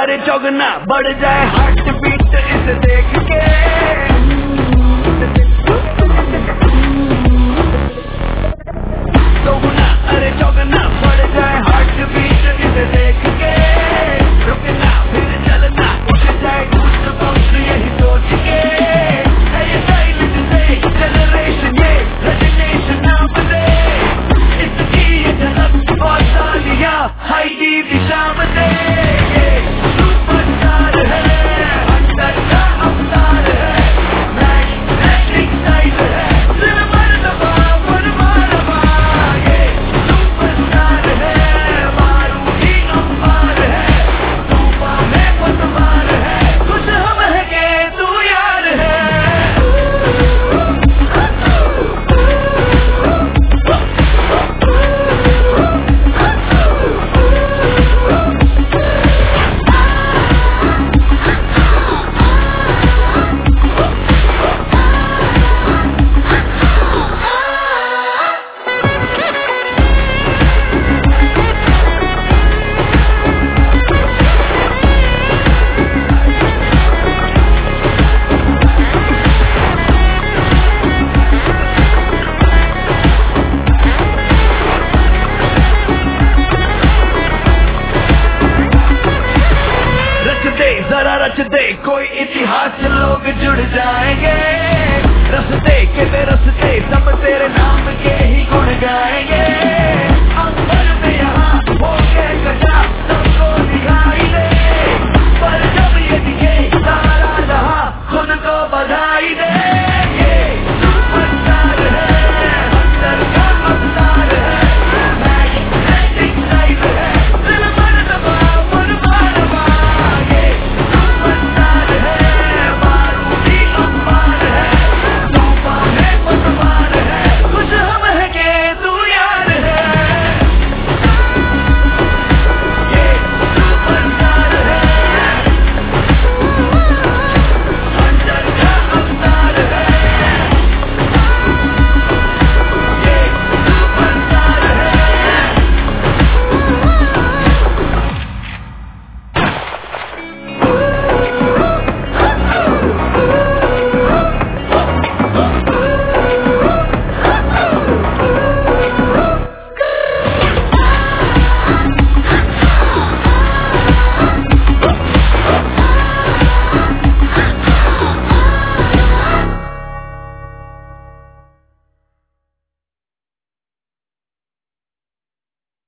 अरे चौगना बढ़ जाए हार्ट बीट इसे देख के। चौगना अरे चौगना बढ़ जाए हार्ट बीट इसे देख के। रुकना फिर चलना उठ जाए गूज़बम्प्स यही सोच के। ये साइलेंट से जनरेशन ये रेजिग्नेशन नाम दे इसकी ये झलक और तालियां हाई की शाम दे। सुपरस्टार है अंदर का अवतार है मैग्नेटिक स्टाइल है दिल मरदबा फरमानवा। ये सुपरस्टार है मारूही अंबार है तूफान में पतवार है कुछ हम है के तू यार है। जरा रच दे कोई इतिहास लोग जुड़ जाएंगे। रस्ते के रस्ते सब तेरे नाम के ही गुण गाएंगे।